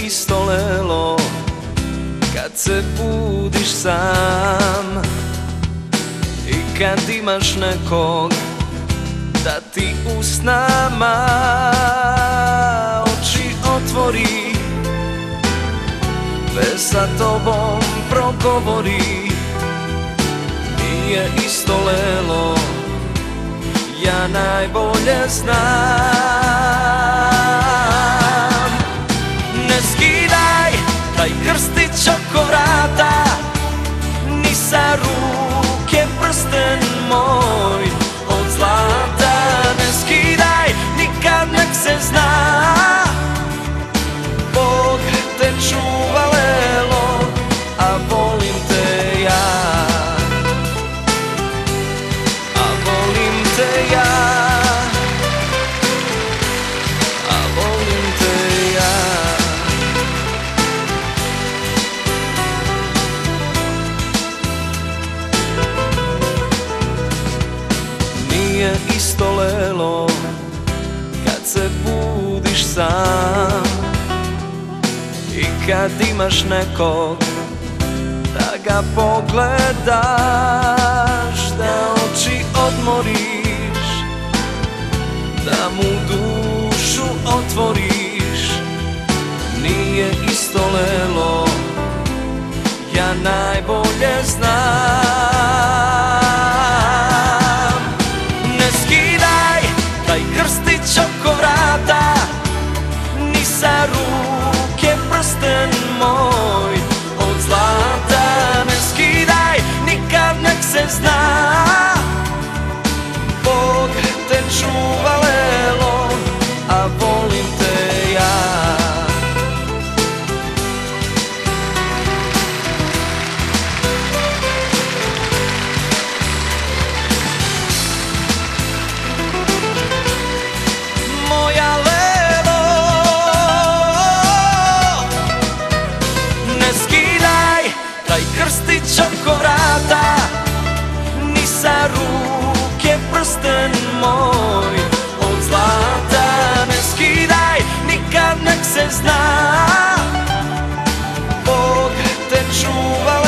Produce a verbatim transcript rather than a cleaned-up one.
isto lelo kad se budiš sam i kad imaš nekog da ti u snama oči otvori, bez sa tobom progovori. Nije isto lelo, ja najbolje znam. Ne skidaj taj krstić oko vrata, ni sa ruke prsten moj od zlata. Ne skidaj nikad, nek se zna, Bog te čuva lelo, a volim te ja, a volim te ja, a volim te ja. Nije isto lelo kad se budiš sam i kad imaš nekog da ga pogledaš, da oči odmoriš, da mu dušu otvoriš. Nije isto lelo, ja najbolje znam. Ne skidaj taj krstić oko vrata, ni sa ruke prsten moj od zlata. Ne skidaj nikad, nek se zna, Bog te čuva lelo, a volim te ja. Moja lelo, ne skidaj taj krstić oko vrata, ni sa ruke prsten moj od zlata. Ne skidaj nikad, nek se zna, Bog te čuva